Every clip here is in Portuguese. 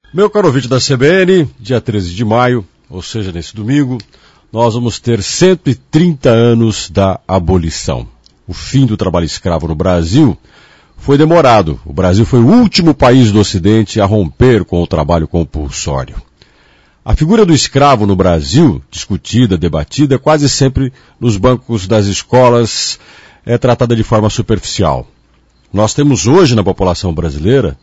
Meu caro ouvinte da CBN, dia 13 de maio, ou seja, nesse domingo, nós vamos ter 130 anos da abolição. O fim do trabalho escravo no Brasil foi demorado. O Brasil foi o último país do Ocidente a romper com o trabalho compulsório. A figura do escravo no Brasil, discutida, debatida, quase sempre nos bancos das escolas, é tratada de forma superficial. Nós temos hoje na população brasileira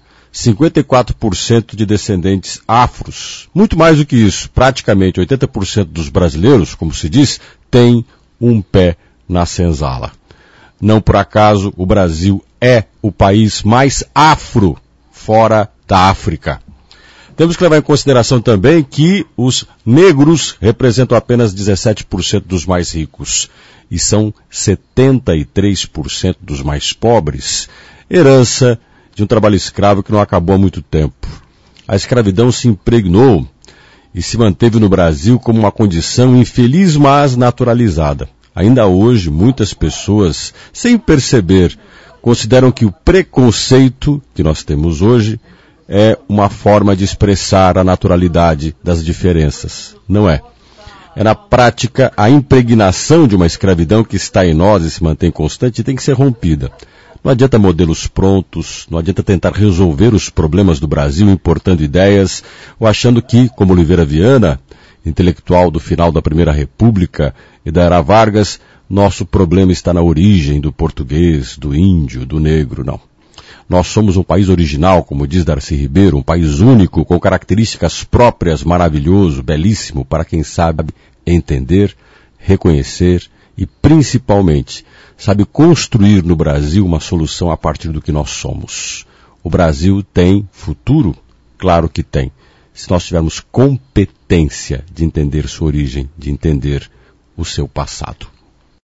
54% de descendentes afros. Muito mais do que isso, praticamente 80% dos brasileiros, como se diz, têm um pé na senzala. Não por acaso o Brasil é o país mais afro fora da África. Temos que levar em consideração também que os negros representam apenas 17% dos mais ricos e são 73% dos mais pobres. Herança de um trabalho escravo que não acabou há muito tempo. A escravidão se impregnou e se manteve no Brasil como uma condição infeliz, mas naturalizada. Ainda hoje, muitas pessoas, sem perceber, consideram que o preconceito que nós temos hoje é uma forma de expressar a naturalidade das diferenças. Não é. É na prática a impregnação de uma escravidão que está em nós e se mantém constante e tem que ser rompida. Não adianta modelos prontos, não adianta tentar resolver os problemas do Brasil importando ideias ou achando que, como Oliveira Viana, intelectual do final da Primeira República e da Era Vargas, nosso problema está na origem do português, do índio, do negro, não. Nós somos um país original, como diz Darcy Ribeiro, um país único, com características próprias, maravilhoso, belíssimo, para quem sabe entender, reconhecer e, principalmente, sabe construir no Brasil uma solução a partir do que nós somos. O Brasil tem futuro? Claro que tem. Se nós tivermos competência de entender sua origem, de entender o seu passado.